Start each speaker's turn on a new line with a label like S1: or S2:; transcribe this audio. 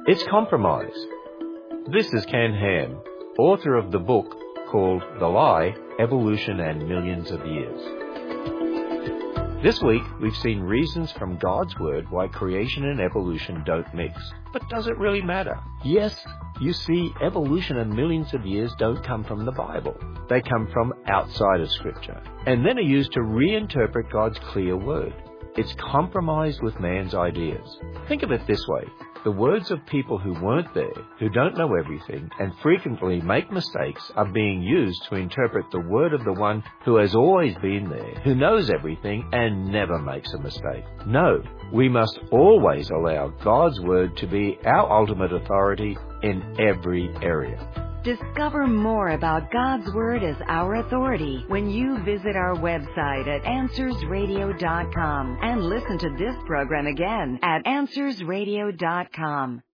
S1: It's compromise. This is Ken Ham, author of the book called The Lie, Evolution and Millions of Years. This week, we've seen reasons from God's Word why creation and evolution don't mix. But does it really matter? Yes, you see, evolution and millions of years don't come from the Bible. They come from outside of Scripture, and then are used to reinterpret God's clear Word. It's compromised with man's ideas. Think of it this way. The words of people who weren't there, who don't know everything, and frequently make mistakes, are being used to interpret the word of the one who has always been there, who knows everything and never makes a mistake. No, we must always allow God's word to be our ultimate authority in every area.
S2: Discover more about God's Word as our authority when you visit our website at AnswersRadio.com and listen to this program again at AnswersRadio.com.